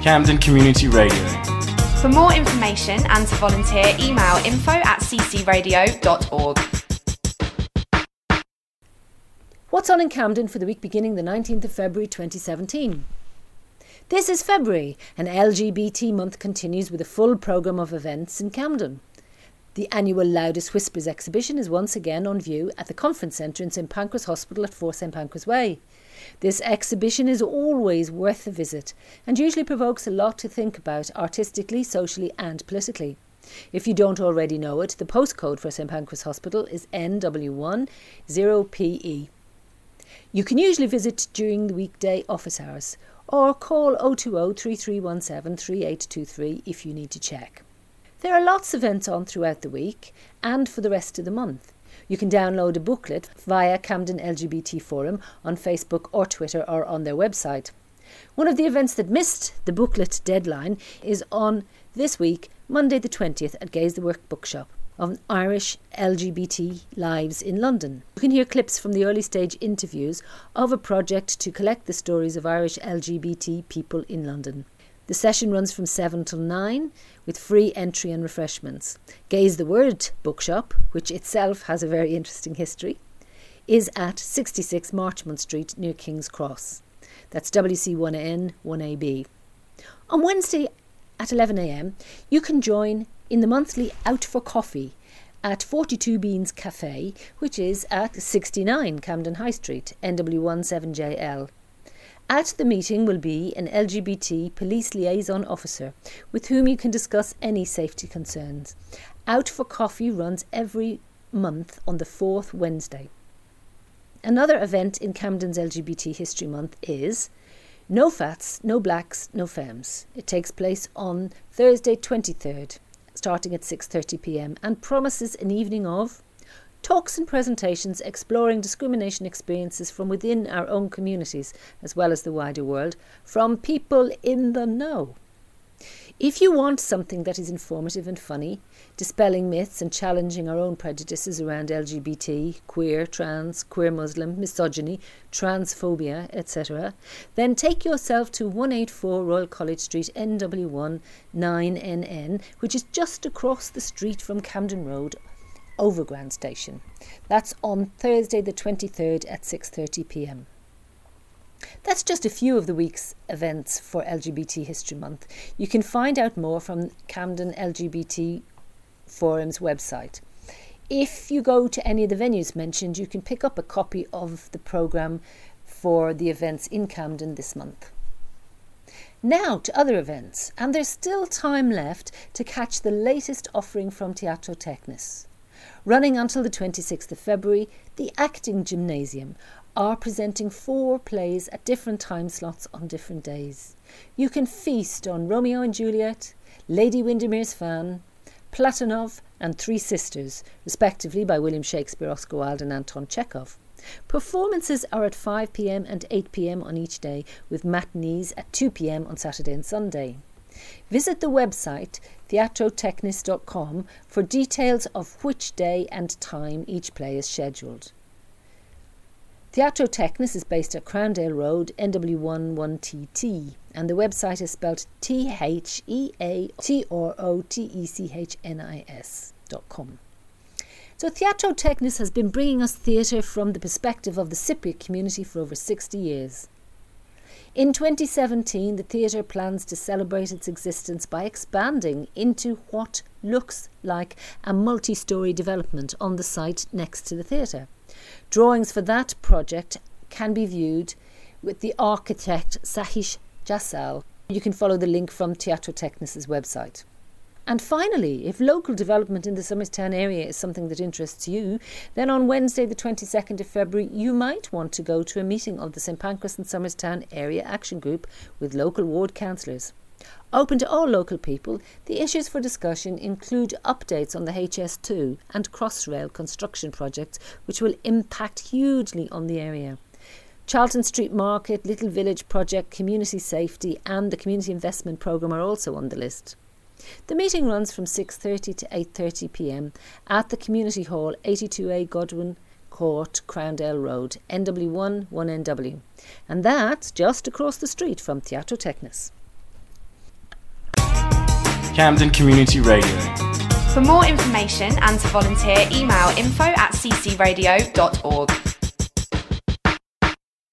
Camden Community Radio. For more information and to volunteer, email info@ccradio.org. What's on in Camden for the week beginning the 19th of February 2017? This is February, and LGBT month continues with a full programme of events in Camden. The annual Loudest Whispers exhibition is once again on view at the Conference Centre in St Pancras Hospital at 4 St Pancras Way. This exhibition is always worth a visit and usually provokes a lot to think about artistically, socially and politically. If you don't already know it, the postcode for St Pancras Hospital is NW1 0PE. You can usually visit during the weekday office hours or call 020 3317 3823 if you need to check. There are lots of events on throughout the week and for the rest of the month. You can download a booklet via Camden LGBT Forum on Facebook or Twitter or on their website. One of the events that missed the booklet deadline is on this week, Monday the 20th at Gaze the Work Bookshop on Irish LGBT lives in London. You can hear clips from the early stage interviews of a project to collect the stories of Irish LGBT people in London. The session runs from 7 till 9 with free entry and refreshments. Gaze the Word Bookshop, which itself has a very interesting history, is at 66 Marchmont Street near King's Cross. That's WC1N 1AB. On Wednesday at 11 a.m, you can join in the monthly Out for Coffee at 42 Beans Cafe, which is at 69 Camden High Street, NW17JL. At the meeting will be an LGBT police liaison officer with whom you can discuss any safety concerns. Out for Coffee runs every month on the fourth Wednesday. Another event in Camden's LGBT History Month is No Fats, No Blacks, No Femmes. It takes place on Thursday 23rd, starting at 6:30 p.m. and promises an evening of talks and presentations exploring discrimination experiences from within our own communities as well as the wider world from people in the know. If you want something that is informative and funny, dispelling myths and challenging our own prejudices around LGBT, queer, trans, queer Muslim, misogyny, transphobia, etc., then take yourself to 184 Royal College Street, NW1 9NN, which is just across the street from Camden Road, Overground Station. That's on Thursday the 23rd at 6:30 p.m. That's just a few of the week's events for LGBT History Month. You can find out more from Camden LGBT Forum's website. If you go to any of the venues mentioned, you can pick up a copy of the programme for the events in Camden this month. Now to other events, and there's still time left to catch the latest offering from Teatro Technis. Running until the 26th of February, the Acting Gymnasium are presenting 4 plays at different time slots on different days. You can feast on Romeo and Juliet, Lady Windermere's Fan, Platonov and Three Sisters, respectively by William Shakespeare, Oscar Wilde and Anton Chekhov. Performances are at 5 p.m. and 8 p.m. on each day, with matinees at 2 p.m. on Saturday and Sunday. Visit the website theatrotechnis.com for details of which day and time each play is scheduled. Teatro Technis is based at Crowndale Road, NW1 1TT, and the website is spelled theatrotechnis.com. So Teatro Technis has been bringing us theatre from the perspective of the Cypriot community for over 60 years. In 2017, the theatre plans to celebrate its existence by expanding into what looks like a multi-storey development on the site next to the theatre. Drawings for that project can be viewed with the architect Sahish Jasal. You can follow the link from Teatro Technis' website. And finally, if local development in the Somerstown area is something that interests you, then on Wednesday the 22nd of February you might want to go to a meeting of the St Pancras and Somerstown Area Action Group with local ward councillors. Open to all local people, the issues for discussion include updates on the HS2 and Crossrail construction projects which will impact hugely on the area. Charlton Street Market, Little Village Project, Community Safety and the Community Investment Programme are also on the list. The meeting runs from 6:30 to 8:30 p.m. at the Community Hall, 82A Godwin Court, Crowndale Road, NW1 1NW. And that's just across the street from Teatro Technis. Camden Community Radio. For more information and to volunteer, email info@ccradio.org.